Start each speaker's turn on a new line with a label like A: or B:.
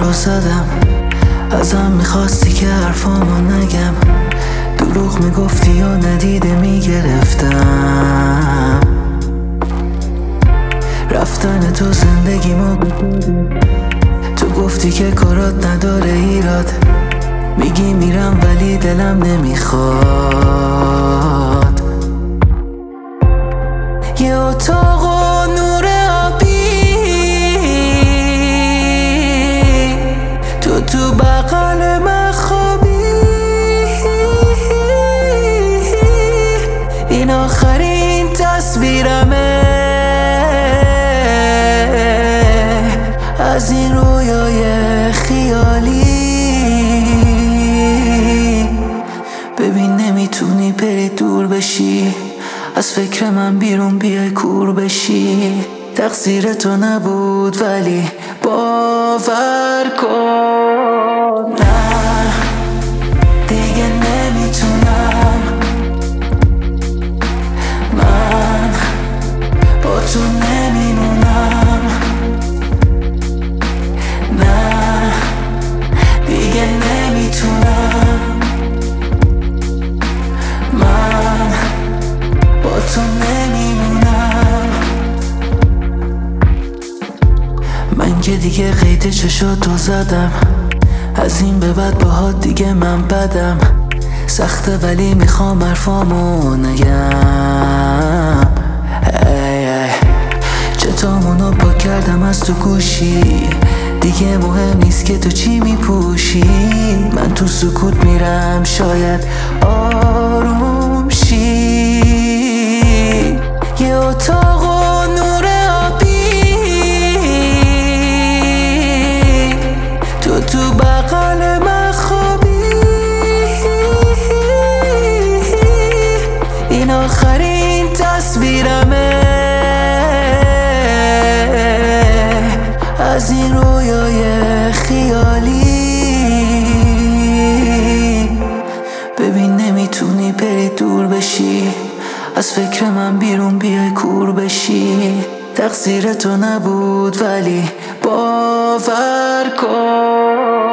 A: تو زدم، ازم میخواستی که حرفامو نگم، دروغ میگفتی و ندیده میگرفتم. رفتن تو زندگیمو تو گفتی که کارات نداره ایراد، میگی میرم ولی دلم نمیخواد. یه اتاق و نور آبی تو بغل من خوابی، این آخرین تصویرمه از این رویای خیالی. ببین نمیتونی بری دور بشی، از فکر من بیرون بیای کور بشی. تقصیر تو نبود ولی باور کن نه دیگه نمیتونم، من با تو نمیمونم. نه دیگه نمیتونم، من با تو نمیمونم. من که دیگه قید چشاتو زدم، از این به بعد باهات دیگه من بدم. سخته ولی میخوام حرفامو نگم. چتامونو پاک کردم از تو گوشی، دیگه مهم نیست که تو چی میپوشی. من تو سکوت میرم شاید آروم شی. یه اتاق و نور آبی تو بغل من خوابی، این آخرین تصویرمه از این رویای خیالی. ببین نمیتونی بری دور بشی، از فکر من بیرون بیای کور بشی. تقصیر تو نبود ولی باور کن